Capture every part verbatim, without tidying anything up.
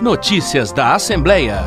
Notícias da Assembleia.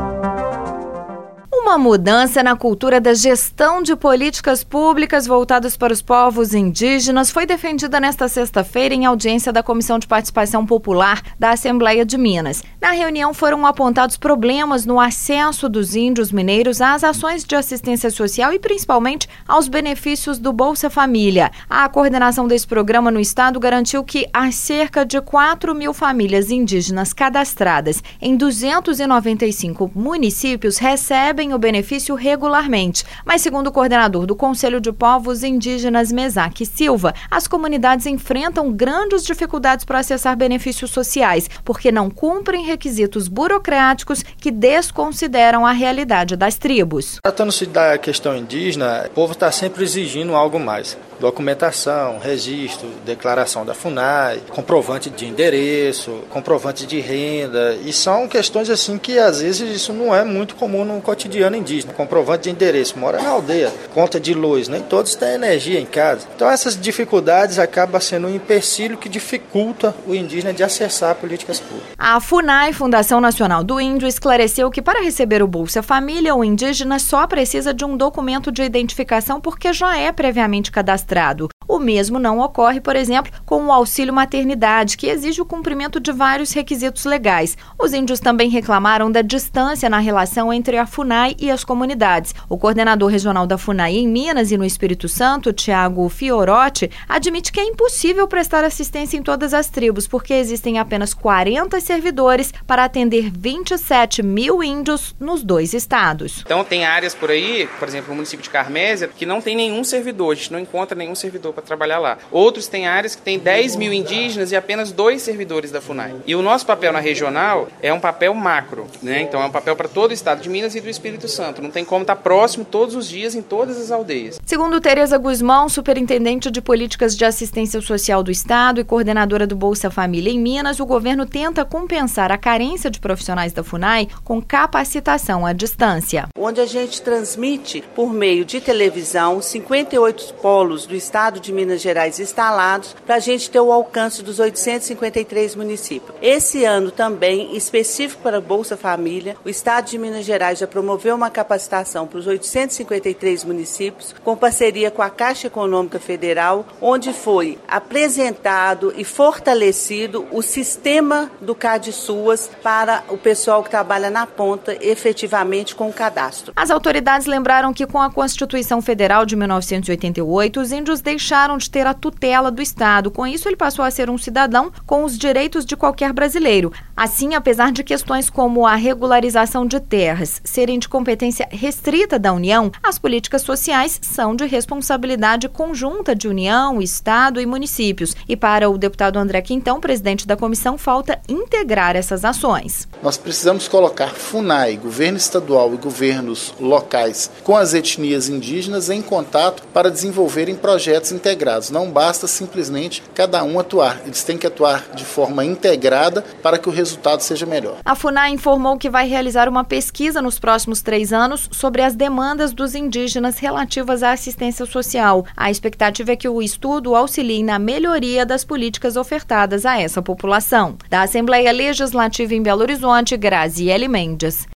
Uma mudança na cultura da gestão de políticas públicas voltadas para os povos indígenas foi defendida nesta sexta-feira em audiência da Comissão de Participação Popular da Assembleia de Minas. Na reunião foram apontados problemas no acesso dos índios mineiros às ações de assistência social e principalmente aos benefícios do Bolsa Família. A coordenação desse programa no estado garantiu que há cerca de quatro mil famílias indígenas cadastradas em duzentos e noventa e cinco municípios recebem o benefício regularmente. Mas, segundo o coordenador do Conselho de Povos Indígenas, Mesaque Silva, as comunidades enfrentam grandes dificuldades para acessar benefícios sociais, porque não cumprem requisitos burocráticos que desconsideram a realidade das tribos. Tratando-se da questão indígena, o povo está sempre exigindo algo mais. Documentação, registro, declaração da FUNAI, comprovante de endereço, comprovante de renda, e são questões assim que às vezes isso não é muito comum no cotidiano indígena. Comprovante de endereço, mora na aldeia, conta de luz, nem todos têm energia em casa. Então essas dificuldades acabam sendo um empecilho que dificulta o indígena de acessar políticas públicas. A FUNAI, Fundação Nacional do Índio, esclareceu que para receber o Bolsa Família, o indígena só precisa de um documento de identificação porque já é previamente cadastrado. O mesmo não ocorre, por exemplo, com o auxílio maternidade, que exige o cumprimento de vários requisitos legais. Os índios também reclamaram da distância na relação entre a FUNAI e as comunidades. O coordenador regional da FUNAI em Minas e no Espírito Santo, Tiago Fiorotti, admite que é impossível prestar assistência em todas as tribos, porque existem apenas quarenta servidores para atender vinte e sete mil índios nos dois estados. Então tem áreas por aí, por exemplo, o município de Carmésia, que não tem nenhum servidor, a gente não encontra nenhum servidor para trabalhar lá. Outros têm áreas que têm dez mil indígenas e apenas dois servidores da FUNAI. E o nosso papel na regional é um papel macro, né? Então é um papel para todo o estado de Minas e do Espírito Santo. Não tem como estar próximo todos os dias em todas as aldeias. Segundo Tereza Guzmão, superintendente de políticas de assistência social do estado e coordenadora do Bolsa Família em Minas, o governo tenta compensar a carência de profissionais da FUNAI com capacitação à distância. Onde a gente transmite por meio de televisão cinquenta e oito polos do estado de Minas Gerais instalados para a gente ter o alcance dos oitocentos e cinquenta e três municípios. Esse ano também, específico para a Bolsa Família, o estado de Minas Gerais já promoveu uma capacitação para os oitocentos e cinquenta e três municípios, com parceria com a Caixa Econômica Federal, onde foi apresentado e fortalecido o sistema do CadSUAS para o pessoal que trabalha na ponta efetivamente com o cadastro. As autoridades lembraram que com a Constituição Federal de mil novecentos e oitenta e oito, os índios deixaram de ter a tutela do Estado. Com isso, ele passou a ser um cidadão com os direitos de qualquer brasileiro. Assim, apesar de questões como a regularização de terras serem de competência restrita da União, as políticas sociais são de responsabilidade conjunta de União, Estado e municípios. E para o deputado André Quintão, presidente da comissão, falta integrar essas ações. Nós precisamos colocar FUNAI, governo estadual e governos locais com as etnias indígenas em contato para desenvolverem projetos integrados. Não basta simplesmente cada um atuar. Eles têm que atuar de forma integrada para que o resultado seja melhor. A FUNAI informou que vai realizar uma pesquisa nos próximos três anos sobre as demandas dos indígenas relativas à assistência social. A expectativa é que o estudo auxilie na melhoria das políticas ofertadas a essa população. Da Assembleia Legislativa em Belo Horizonte, Graziele Mendes.